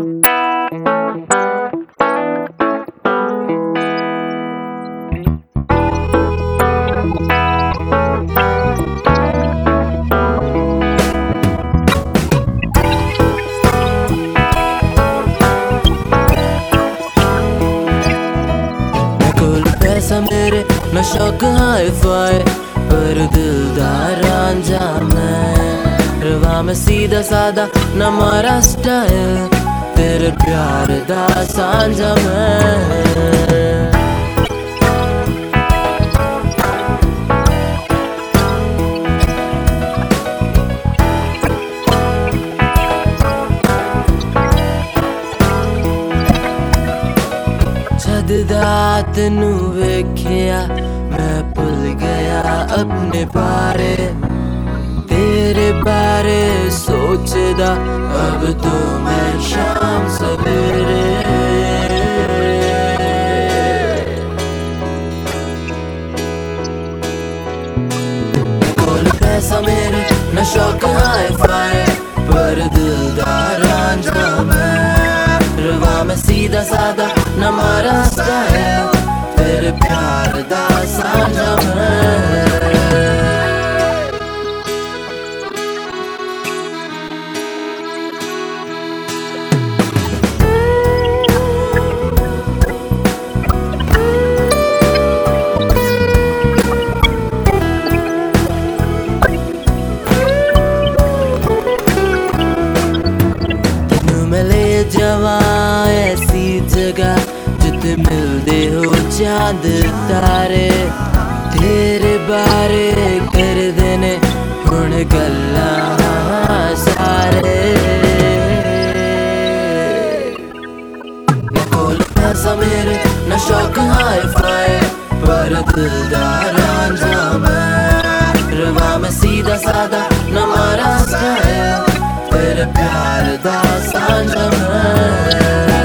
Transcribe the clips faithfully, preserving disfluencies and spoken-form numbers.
पैसा मेरे न शौक हाई फाई पर दिलदार रांझा मैं रवा में सीधा सादा न मारा स्टाइल तेरे प्यार दा सांझा मैं जददात नू वेखिया मैं भुल गया अपने बारे तेरे बारे सोचदा अब तो मैं शाम सवेरे कोल पैसा मेरे न शौक हाई फाई पर दिलदार रांझा मैं रवा में सीधा सादा न मारा स्टाइल तेरे प्यार दा सांझा मैं जवा ऐसी जगह जिते मिलदे हो चांद तारे तेरे बारे कर देने हुण गल्लां सारे कोल पैसा मेरे न शौक हाई फाई पर दिलदार रांझा मैं रवा में सीधा सादा न मारा स्टाइल तेरे प्यार दा सांझा मैं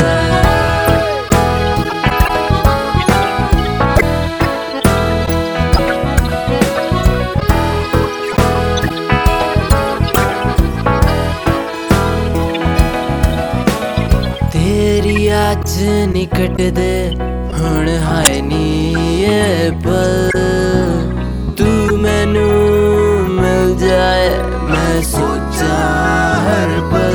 तेरी अज निकट दे हुण हाय नी ये पल तू मैनू मिल जाए मैं सोचा हर पल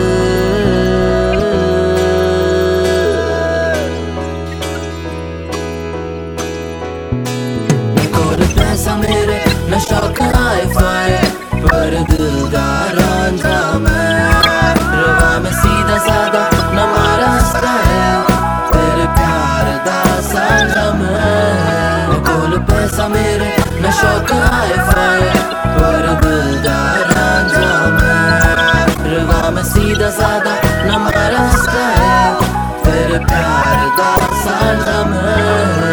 कोल पैसा मेरे न शौक हाई फाई पर दिलदार रांझा मैं रवा में सीधा सादा न मारा स्टाइल तेरे प्यार दा सांझा मैं कोल पैसा मेरे न शौक हाई फाई पर दिलदार रांझा मैं रवा में सीधा सादा न मारा स्टाइल तेरे प्यार दा सांझा मैं